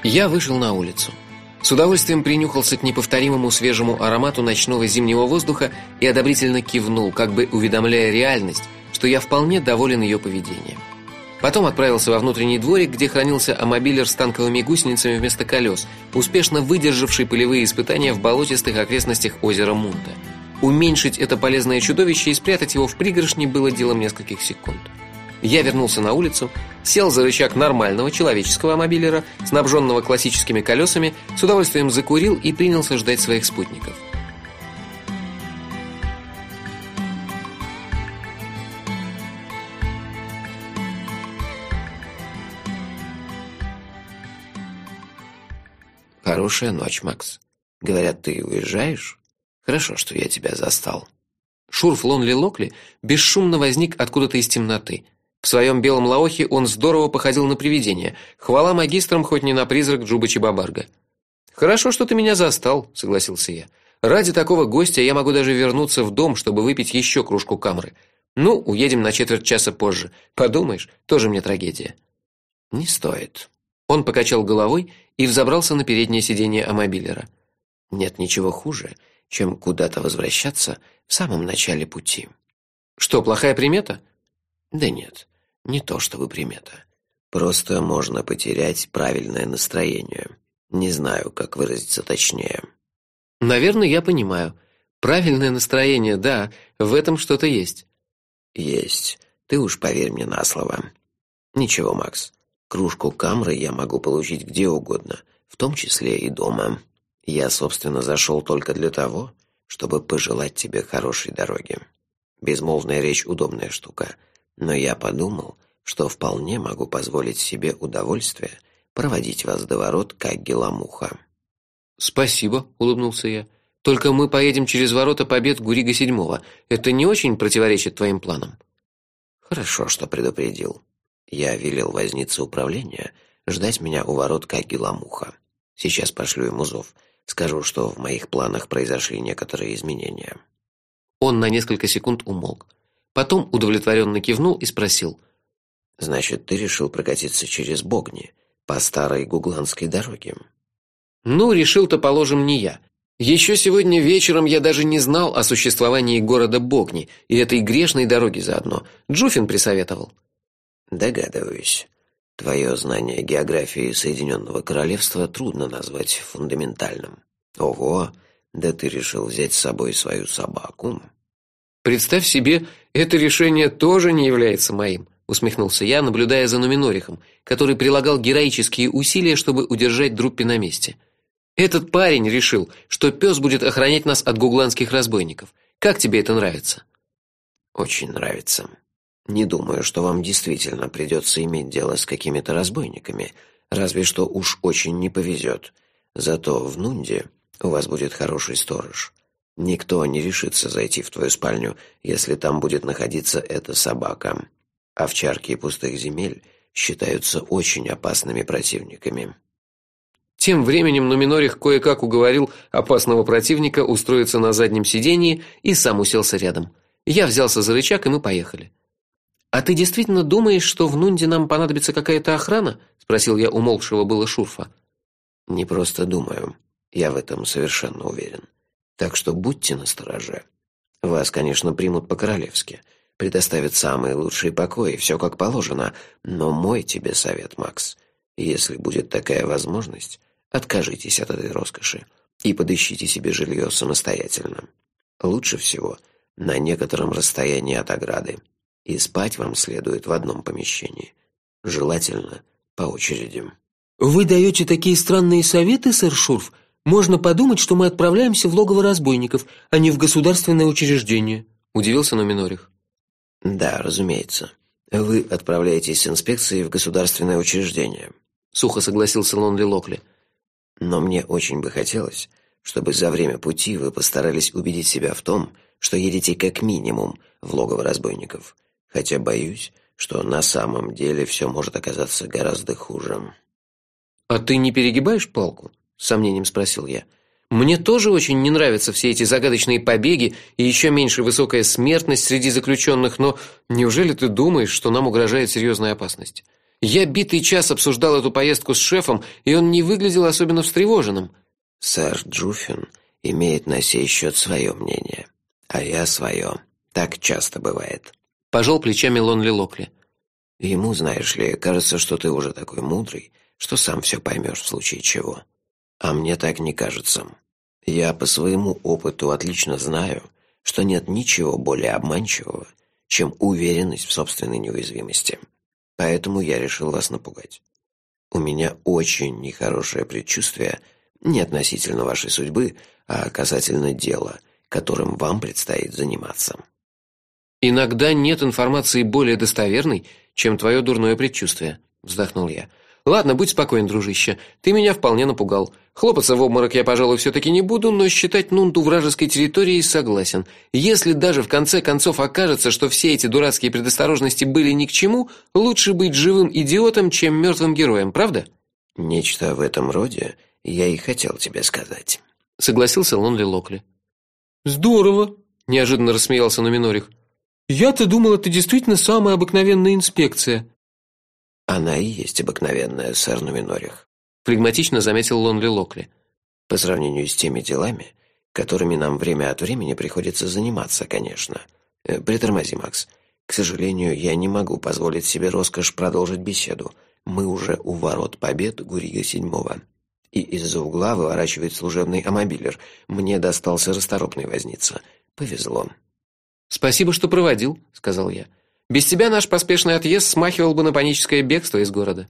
Я вышел на улицу. С удовольствием принюхался к неповторимому свежему аромату ночного зимнего воздуха и одобрительно кивнул, как бы уведомляя реальность, что я вполне доволен ее поведением. Потом отправился во внутренний дворик, где хранился амобилер с танковыми гусеницами вместо колес, успешно выдержавший полевые испытания в болотистых окрестностях озера Мунта. Уменьшить это полезное чудовище и спрятать его в пригоршни было делом нескольких секунд. Я вернулся на улицу, сел за рычаг нормального человеческого амобилера, снабженного классическими колесами, с удовольствием закурил и принялся ждать своих спутников. Хорошая ночь, Макс. Говорят, ты уезжаешь? Хорошо, что я тебя застал. Шурф Лонли Локли бесшумно возник откуда-то из темноты. В своем белом лаохе он здорово походил на привидение. Хвала магистрам, хоть не на призрак Джуба-Чебабарга. «Хорошо, что ты меня застал», — согласился я. «Ради такого гостя я могу даже вернуться в дом, чтобы выпить еще кружку камры. Ну, уедем на четверть часа позже. Подумаешь, тоже мне трагедия». «Не стоит». Он покачал головой и взобрался на переднее сиденье амобилера. «Нет ничего хуже, чем куда-то возвращаться в самом начале пути». «Что, плохая примета?» «Да нет, не то чтобы примета. Просто можно потерять правильное настроение. Не знаю, как выразиться точнее». «Наверное, я понимаю. Правильное настроение, да, в этом что-то есть». «Есть. Ты уж поверь мне на слово. Ничего, Макс, кружку камры я могу получить где угодно, в том числе и дома. Я, собственно, зашел только для того, чтобы пожелать тебе хорошей дороги. Безмолвная речь – удобная штука». Но я подумал, что вполне могу позволить себе удовольствие проводить вас до ворот, как геламуха. «Спасибо», — улыбнулся я. «Только мы поедем через ворота Побед Гурига VII. Это не очень противоречит твоим планам?» «Хорошо, что предупредил. Я велел вознице управления ждать меня у ворот, как геламуха. Сейчас пошлю ему зов. Скажу, что в моих планах произошли некоторые изменения». Он на несколько секунд умолк. Потом удовлетворенно кивнул и спросил. «Значит, ты решил прокатиться через Богни, по старой гугландской дороге?» «Ну, решил-то, положим, не я. Еще сегодня вечером я даже не знал о существовании города Богни и этой грешной дороги заодно. Джуфин присоветовал». «Догадываюсь. Твое знание географии Соединенного Королевства трудно назвать фундаментальным. Ого, да ты решил взять с собой свою собаку». «Представь себе, это решение тоже не является моим», — усмехнулся я, наблюдая за Нуминорихом, который прилагал героические усилия, чтобы удержать Друппи на месте. «Этот парень решил, что пес будет охранять нас от гугландских разбойников. Как тебе это нравится?» «Очень нравится. Не думаю, что вам действительно придется иметь дело с какими-то разбойниками, разве что уж очень не повезет. Зато в Нунде у вас будет хороший сторож. Никто не решится зайти в твою спальню, если там будет находиться эта собака. Овчарки и пустых земель считаются очень опасными противниками». Тем временем Нуминорих кое-как уговорил опасного противника устроиться на заднем сиденье и сам уселся рядом. Я взялся за рычаг, и мы поехали. «А ты действительно думаешь, что в Нунде нам понадобится какая-то охрана?» – спросил я умолкшего было Шурфа. «Не просто думаю. Я в этом совершенно уверен. Так что будьте настороже. Вас, конечно, примут по-королевски, предоставят самые лучшие покои, все как положено, но мой тебе совет, Макс, если будет такая возможность, откажитесь от этой роскоши и подыщите себе жилье самостоятельно. Лучше всего на некотором расстоянии от ограды, и спать вам следует в одном помещении, желательно по очереди». «Вы даете такие странные советы, сэр Шурф? Можно подумать, что мы отправляемся в логово разбойников, а не в государственное учреждение», – удивился Нуминорих. «Да, разумеется. Вы отправляетесь с инспекцией в государственное учреждение», – сухо согласился Лонли Локли. «Но мне очень бы хотелось, чтобы за время пути вы постарались убедить себя в том, что едете как минимум в логово разбойников, хотя боюсь, что на самом деле все может оказаться гораздо хуже». «А ты не перегибаешь палку?» – с сомнением спросил я. «Мне тоже очень не нравятся все эти загадочные побеги и еще меньше высокая смертность среди заключенных, но неужели ты думаешь, что нам угрожает серьезная опасность? Я битый час обсуждал эту поездку с шефом, и он не выглядел особенно встревоженным. Сэр Джуффин имеет на сей счет свое мнение, а я свое. Так часто бывает. Пожал плечами Лонли Локли. Ему, знаешь ли, кажется, что ты уже такой мудрый, что сам все поймешь в случае чего. А мне так не кажется. Я по своему опыту отлично знаю, что нет ничего более обманчивого, чем уверенность в собственной неуязвимости. Поэтому я решил вас напугать. У меня очень нехорошее предчувствие не относительно вашей судьбы, а касательно дела, которым вам предстоит заниматься. Иногда нет информации более достоверной, чем твое дурное предчувствие, вздохнул я. Ладно, будь спокоен, дружище. Ты меня вполне напугал. Хлопаться в обморок я, пожалуй, все таки не буду, но считать Нунту вражеской территорией согласен. Если даже в конце концов окажется, что все эти дурацкие предосторожности были ни к чему, лучше быть живым идиотом, чем мертвым героем, правда? Нечто в этом роде я и хотел тебе сказать, согласился Лонли Локли. Здорово, неожиданно рассмеялся Нуминорих. Я-то думал, это действительно самая обыкновенная инспекция. Она и есть обыкновенная, сэр Нуминорих, флегматично заметил Лонли Локли. По сравнению с теми делами, которыми нам время от времени приходится заниматься, конечно. Притормози, Макс. К сожалению, я не могу позволить себе роскошь продолжить беседу. Мы уже у ворот побед Гурига 7-го. И из-за угла выворачивает служебный амобилер. Мне достался расторопный возница. Повезло. Спасибо, что проводил, сказал я. Без тебя наш поспешный отъезд смахивал бы на паническое бегство из города.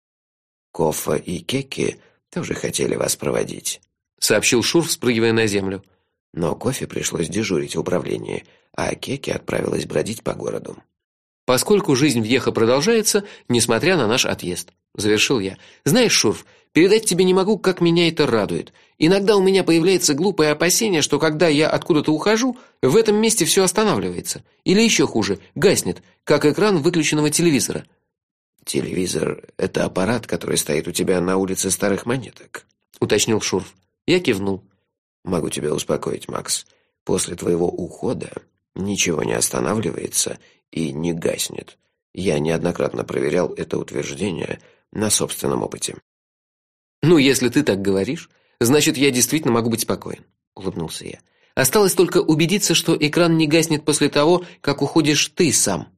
Кофа и Кеки тоже хотели вас проводить, сообщил Шурф, спрыгивая на землю. Но Кофе пришлось дежурить в управлении, а Кеки отправилась бродить по городу. Поскольку жизнь в Йехо продолжается, несмотря на наш отъезд, завершил я. Знаешь, Шурф, передать тебе не могу, как меня это радует. Иногда у меня появляется глупое опасение, что когда я откуда-то ухожу, в этом месте все останавливается, или еще хуже, гаснет, как экран выключенного телевизора. Телевизор это аппарат, который стоит у тебя на улице Старых Монеток, уточнил Шурф. Я кивнул. Могу тебя успокоить, Макс. После твоего ухода ничего не останавливается и не гаснет. Я неоднократно проверял это утверждение на собственном опыте. Ну, если ты так говоришь, значит, я действительно могу быть спокоен, улыбнулся я. Осталось только убедиться, что экран не гаснет после того, как уходишь ты сам.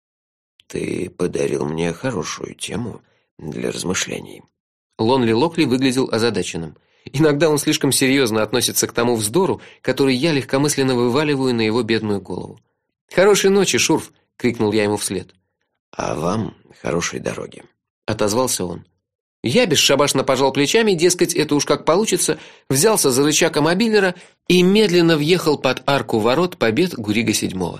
Ты подарил мне хорошую тему для размышлений. Лонли Локли выглядел озадаченным. Иногда он слишком серьезно относится к тому вздору, который я легкомысленно вываливаю на его бедную голову. Хорошей ночи, Шурф, крикнул я ему вслед. А вам хорошей дороги, отозвался он. Я бесшабашно пожал плечами, дескать, это уж как получится, взялся за рычаг амобилера и медленно въехал под арку ворот побед Гурига 7-го.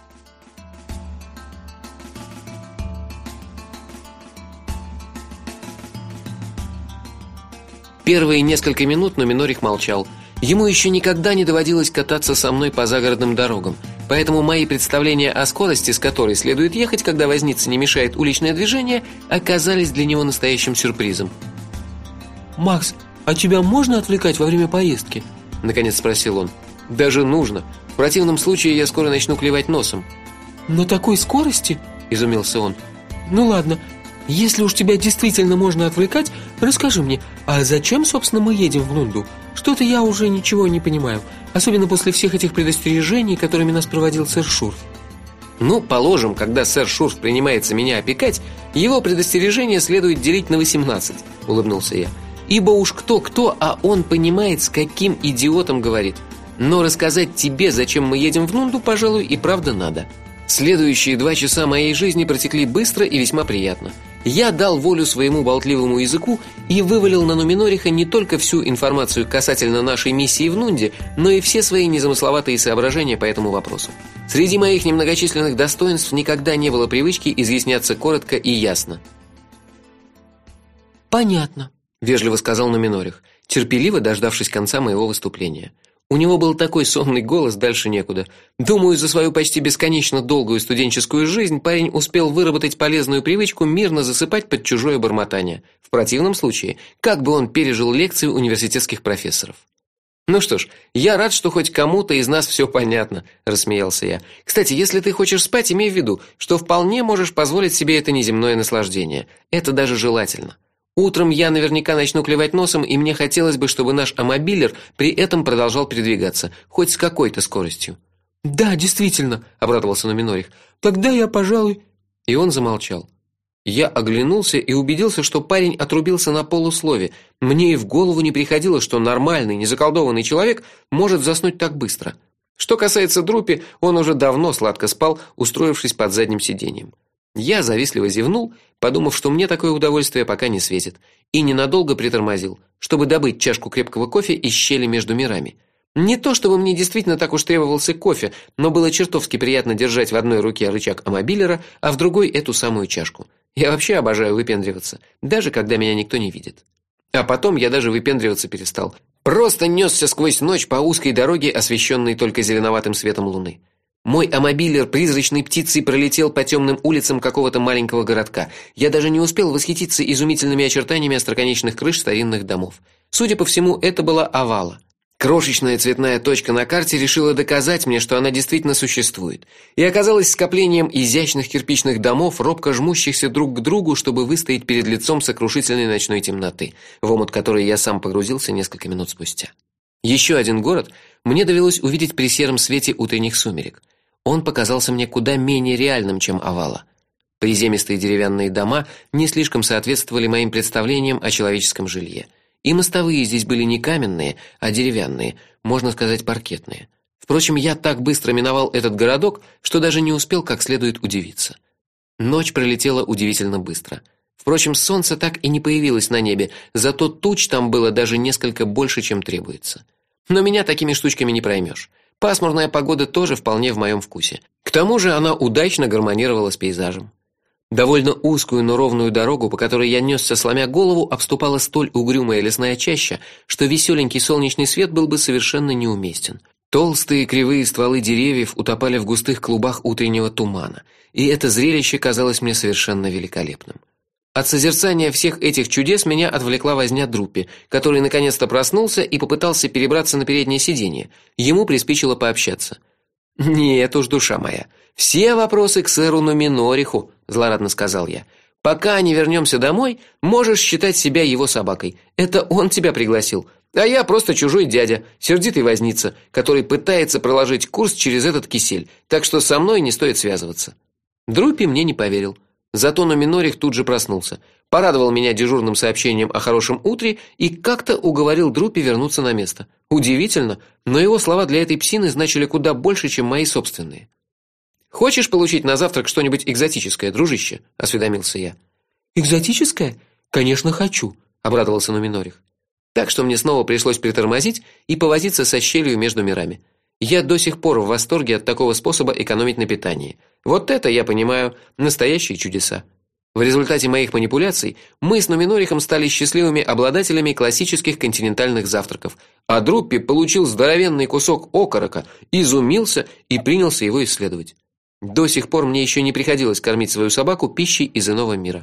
Первые несколько минут Нуминорих молчал. Ему еще никогда не доводилось кататься со мной по загородным дорогам, поэтому мои представления о скорости, с которой следует ехать, когда возница не мешает уличное движение, оказались для него настоящим сюрпризом. «Макс, а тебя можно отвлекать во время поездки?» – наконец спросил он. «Даже нужно. В противном случае я скоро начну клевать носом». «На такой скорости?» – изумился он. «Ну ладно, если уж тебя действительно можно отвлекать, расскажи мне, а зачем, собственно, мы едем в Лунду? Что-то я уже ничего не понимаю, особенно после всех этих предостережений, которыми нас проводил сэр Шурф». Ну, положим, когда сэр Шурф принимается меня опекать, его предостережения следует делить на 18, улыбнулся я. Ибо уж кто-кто, а он понимает, с каким идиотом говорит. Но рассказать тебе, зачем мы едем в Лунду, пожалуй, и правда надо. Следующие 2 часа моей жизни протекли быстро и весьма приятно. Я дал волю своему болтливому языку и вывалил на Нуминориха не только всю информацию касательно нашей миссии в Нунде, но и все свои незамысловатые соображения по этому вопросу. Среди моих немногочисленных достоинств никогда не было привычки изъясняться коротко и ясно. «Понятно», – вежливо сказал Нуминорих, терпеливо дождавшись конца моего выступления. У него был такой сонный голос, дальше некуда. Думаю, за свою почти бесконечно долгую студенческую жизнь парень успел выработать полезную привычку мирно засыпать под чужое бормотание. В противном случае, как бы он пережил лекции университетских профессоров? Ну что ж, я рад, что хоть кому-то из нас все понятно, рассмеялся я. Кстати, если ты хочешь спать, имей в виду, что вполне можешь позволить себе это неземное наслаждение. Это даже желательно. Утром я наверняка начну клевать носом, и мне хотелось бы, чтобы наш амобилер при этом продолжал передвигаться, хоть с какой-то скоростью. Да, действительно, обрадовался Нуминорих. Тогда я, пожалуй. И он замолчал. Я оглянулся и убедился, что парень отрубился на полуслове. Мне и в голову не приходило, что нормальный, незаколдованный человек может заснуть так быстро. Что касается Друппи, он уже давно сладко спал, устроившись под задним сиденьем. Я завистливо зевнул, подумав, что мне такое удовольствие пока не светит, и ненадолго притормозил, чтобы добыть чашку крепкого кофе из щели между мирами. Не то чтобы мне действительно так уж требовался кофе, но было чертовски приятно держать в одной руке рычаг амобилера, а в другой эту самую чашку. Я вообще обожаю выпендриваться, даже когда меня никто не видит. А потом я даже выпендриваться перестал. Просто нёсся сквозь ночь по узкой дороге, освещенной только зеленоватым светом луны. Мой амобилер призрачной птицей пролетел по темным улицам какого-то маленького городка. Я даже не успел восхититься изумительными очертаниями остроконечных крыш старинных домов. Судя по всему, это была Авала. Крошечная цветная точка на карте решила доказать мне, что она действительно существует, и оказалась скоплением изящных кирпичных домов, робко жмущихся друг к другу, чтобы выстоять перед лицом сокрушительной ночной темноты, в омут которой я сам погрузился несколько минут спустя. Еще один город мне довелось увидеть при сером свете утренних сумерек. Он показался мне куда менее реальным, чем Авала. Приземистые деревянные дома не слишком соответствовали моим представлениям о человеческом жилье. И мостовые здесь были не каменные, а деревянные, можно сказать, паркетные. Впрочем, я так быстро миновал этот городок, что даже не успел как следует удивиться. Ночь пролетела удивительно быстро. Впрочем, солнце так и не появилось на небе, зато туч там было даже несколько больше, чем требуется. Но меня такими штучками не проймешь. Пасмурная погода тоже вполне в моем вкусе. К тому же она удачно гармонировала с пейзажем. Довольно узкую, но ровную дорогу, по которой я нёсся сломя голову, обступала столь угрюмая лесная чаща, что веселенький солнечный свет был бы совершенно неуместен. Толстые кривые стволы деревьев утопали в густых клубах утреннего тумана, и это зрелище казалось мне совершенно великолепным. От созерцания всех этих чудес меня отвлекла возня Друппи, который наконец-то проснулся и попытался перебраться на переднее сиденье. Ему приспичило пообщаться. «Нет уж, душа моя, все вопросы к сэру Нуминориху», – злорадно сказал я. «Пока не вернемся домой, можешь считать себя его собакой. Это он тебя пригласил, а я просто чужой дядя, сердитый возница, который пытается проложить курс через этот кисель, так что со мной не стоит связываться». Друппи мне не поверил. Зато Нуминорих тут же проснулся, порадовал меня дежурным сообщением о хорошем утре и как-то уговорил Друппи вернуться на место. Удивительно, но его слова для этой псины значили куда больше, чем мои собственные. «Хочешь получить на завтрак что-нибудь экзотическое, дружище?» – осведомился я. Экзотическое? Конечно, хочу, обрадовался Нуминорих. Так что мне снова пришлось притормозить и повозиться со щелью между мирами. Я до сих пор в восторге от такого способа экономить на питании. Вот это, я понимаю, настоящие чудеса. В результате моих манипуляций мы с Нуминорихом стали счастливыми обладателями классических континентальных завтраков, а Друппи получил здоровенный кусок окорока, изумился и принялся его исследовать. До сих пор мне еще не приходилось кормить свою собаку пищей из иного мира.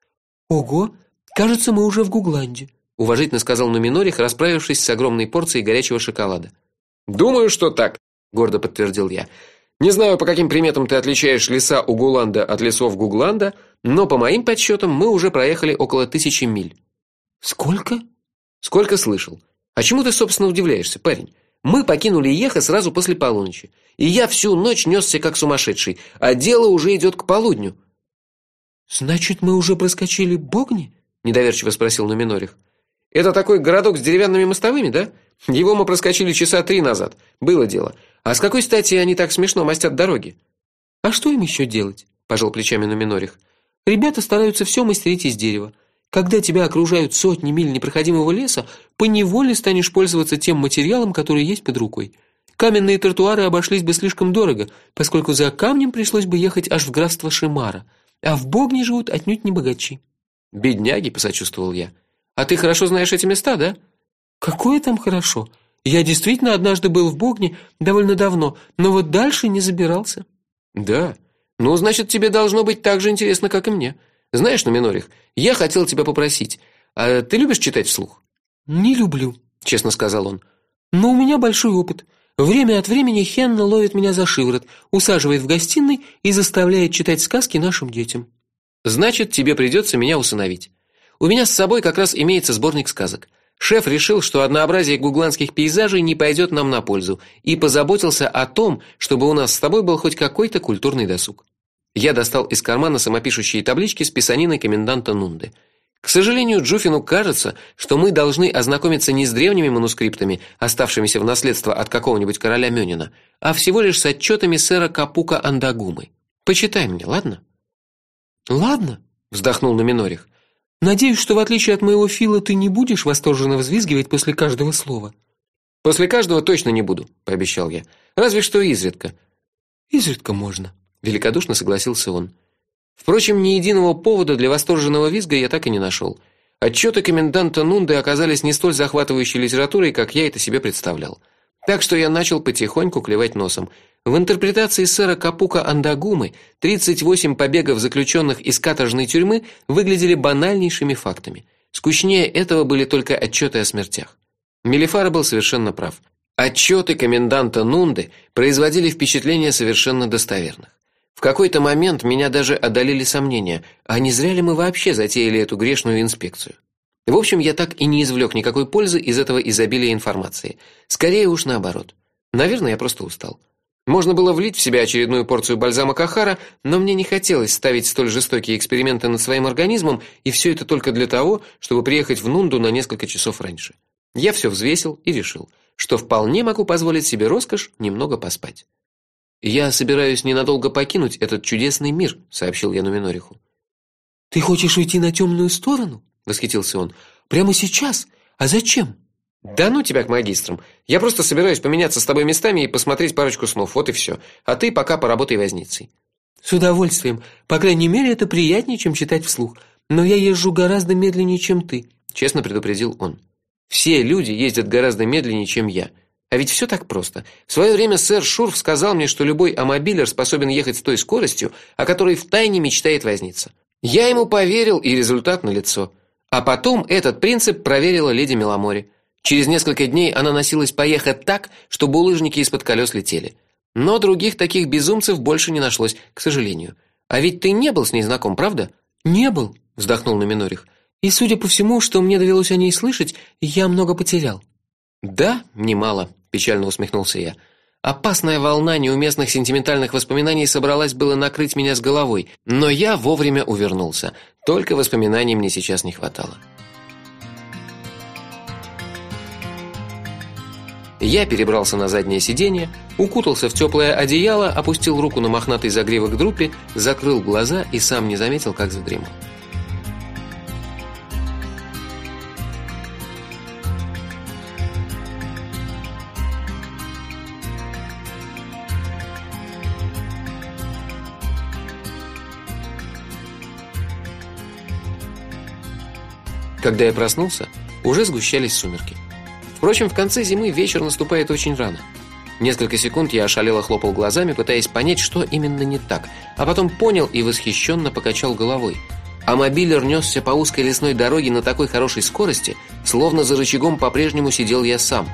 Ого, кажется, мы уже в Гугланде, уважительно сказал Нуминорих, расправившись с огромной порцией горячего шоколада. «Думаю, что так», – гордо подтвердил я. «Не знаю, по каким приметам ты отличаешь леса Угуланда от лесов Гугланда, но по моим подсчетам мы уже проехали около 1000 миль». «Сколько?» «Сколько слышал. А чему ты, собственно, удивляешься, парень? Мы покинули Йеха сразу после полуночи, и я всю ночь нёсся как сумасшедший, а дело уже идет к полудню». «Значит, мы уже проскочили Богни?» – недоверчиво спросил Нуминорих. «Это такой городок с деревянными мостовыми, да? Его мы проскочили часа 3 назад. Было дело. А с какой стати они так смешно мостят дороги?» «А что им еще делать?» – пожал плечами Нуминорих. «Ребята стараются все мастерить из дерева. Когда тебя окружают сотни миль непроходимого леса, поневоле станешь пользоваться тем материалом, который есть под рукой. Каменные тротуары обошлись бы слишком дорого, поскольку за камнем пришлось бы ехать аж в графство Шимара, а в Богне живут отнюдь не богачи». «Бедняги», – посочувствовал я. «А ты хорошо знаешь эти места, да?» «Какое там хорошо? Я действительно однажды был в Богне довольно давно, но вот дальше не забирался». «Да? Ну, значит, тебе должно быть так же интересно, как и мне. Знаешь, Нуминорих, я хотел тебя попросить, а ты любишь читать вслух?» «Не люблю», – честно сказал он. Но у меня большой опыт. Время от времени Хенна ловит меня за шиворот, усаживает в гостиной и заставляет читать сказки нашим детям. Значит, тебе придется меня усыновить. У меня с собой как раз имеется сборник сказок. Шеф решил, что однообразие гугланских пейзажей не пойдет нам на пользу, и позаботился о том, чтобы у нас с тобой был хоть какой-то культурный досуг. Я достал из кармана самопишущие таблички с писаниной коменданта Нунды. К сожалению, Джуфину кажется, что мы должны ознакомиться не с древними манускриптами, оставшимися в наследство от какого-нибудь короля Мёнина, а всего лишь с отчетами сэра Капука Андагумы. Почитай мне, ладно? Ладно, вздохнул Нуминорих. Надеюсь, что в отличие от моего Фила ты не будешь восторженно взвизгивать после каждого слова. После каждого точно не буду, пообещал я. Разве что изредка. Изредка можно, великодушно согласился он. Впрочем, ни единого повода для восторженного визга я так и не нашел. Отчеты коменданта Нунды оказались не столь захватывающей литературой, как я это себе представлял. Так что я начал потихоньку клевать носом. В интерпретации сэра Капука Андагумы 38 побегов заключенных из каторжной тюрьмы выглядели банальнейшими фактами. Скучнее этого были только отчеты о смертях. Мелифара был совершенно прав. Отчеты коменданта Нунды производили впечатление совершенно достоверных. В какой-то момент меня даже одолели сомнения, а не зря ли мы вообще затеяли эту грешную инспекцию. В общем, я так и не извлек никакой пользы из этого изобилия информации. Скорее уж наоборот. Наверное, я просто устал. Можно было влить в себя очередную порцию бальзама Кахара, но мне не хотелось ставить столь жестокие эксперименты над своим организмом, и все это только для того, чтобы приехать в Нунду на несколько часов раньше. Я все взвесил и решил, что вполне могу позволить себе роскошь немного поспать. Я собираюсь ненадолго покинуть этот чудесный мир, сообщил я Нуминориху. Ты хочешь уйти на темную сторону? Восхитился он. Прямо сейчас? А зачем? Да ну тебя к магистрам. Я просто собираюсь поменяться с тобой местами и посмотреть парочку снов, вот и все. А ты пока поработай возницей. С удовольствием. По крайней мере, это приятнее, чем читать вслух. Но я езжу гораздо медленнее, чем ты, честно предупредил он. Все люди ездят гораздо медленнее, чем я. А ведь все так просто. В свое время сэр Шурф сказал мне, что любой амобилер способен ехать с той скоростью, о которой втайне мечтает возница. Я ему поверил, и результат налицо. А потом этот принцип проверила леди Меломори. Через несколько дней она носилась по Ехе так, что булыжники из-под колес летели. Но других таких безумцев больше не нашлось, к сожалению. А ведь ты не был с ней знаком, правда? Не был, вздохнул Нуминорих. И судя по всему, что мне довелось о ней слышать, я много потерял. Да, немало, печально усмехнулся я. Опасная волна неуместных сентиментальных воспоминаний собралась было накрыть меня с головой, но я вовремя увернулся. Только воспоминаний мне сейчас не хватало. Я перебрался на заднее сиденье, укутался в теплое одеяло, опустил руку на мохнатый загривок Друппи, закрыл глаза и сам не заметил, как задремал. Когда я проснулся, уже сгущались сумерки. Впрочем, в конце зимы вечер наступает очень рано. Несколько секунд я ошалело хлопал глазами, пытаясь понять, что именно не так, а потом понял и восхищенно покачал головой. Амобилер несся по узкой лесной дороге на такой хорошей скорости, словно за рычагом по-прежнему сидел я сам.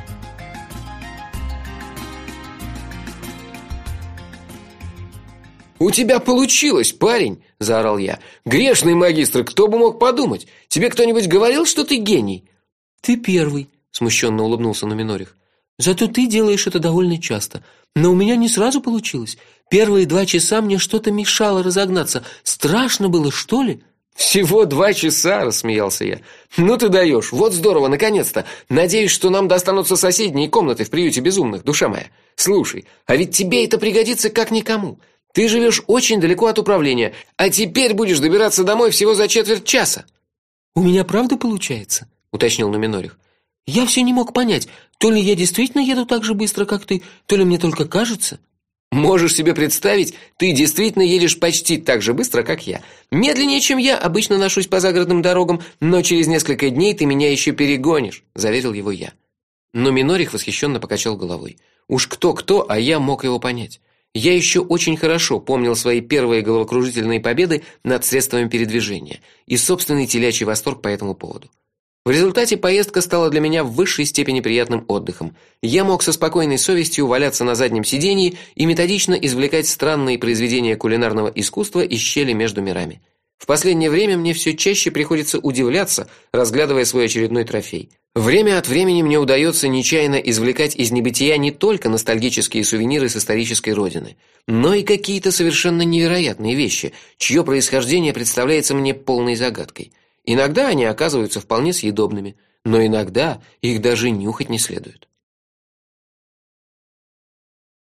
«У тебя получилось, парень!» – заорал я. «Грешный магистр, кто бы мог подумать? Тебе кто-нибудь говорил, что ты гений?» «Ты первый», – смущенно улыбнулся Нуминорих. «Зато ты делаешь это довольно часто. Но у меня не сразу получилось. Первые 2 часа мне что-то мешало разогнаться. Страшно было, что ли?» «Всего 2 часа», – рассмеялся я. «Ну ты даешь, вот здорово, наконец-то. Надеюсь, что нам достанутся соседние комнаты в приюте безумных, душа моя. Слушай, а ведь тебе это пригодится как никому. Ты живешь очень далеко от управления, а теперь будешь добираться домой всего за четверть часа». «У меня правда получается?» – уточнил Нуминорих. «Я все не мог понять, то ли я действительно еду так же быстро, как ты, то ли мне только кажется». «Можешь себе представить, ты действительно едешь почти так же быстро, как я. Медленнее, чем я, обычно ношусь по загородным дорогам, но через несколько дней ты меня еще перегонишь», – заверил его я. Нуминорих восхищенно покачал головой. Уж кто-кто, а я мог его понять. Я еще очень хорошо помнил свои первые головокружительные победы над средствами передвижения и собственный телячий восторг по этому поводу. В результате поездка стала для меня в высшей степени приятным отдыхом. Я мог со спокойной совестью валяться на заднем сиденье и методично извлекать странные произведения кулинарного искусства из щели между мирами. В последнее время мне все чаще приходится удивляться, разглядывая свой очередной трофей. Время от времени мне удается нечаянно извлекать из небытия не только ностальгические сувениры с исторической родины, но и какие-то совершенно невероятные вещи, чье происхождение представляется мне полной загадкой. Иногда они оказываются вполне съедобными, но иногда их даже нюхать не следует.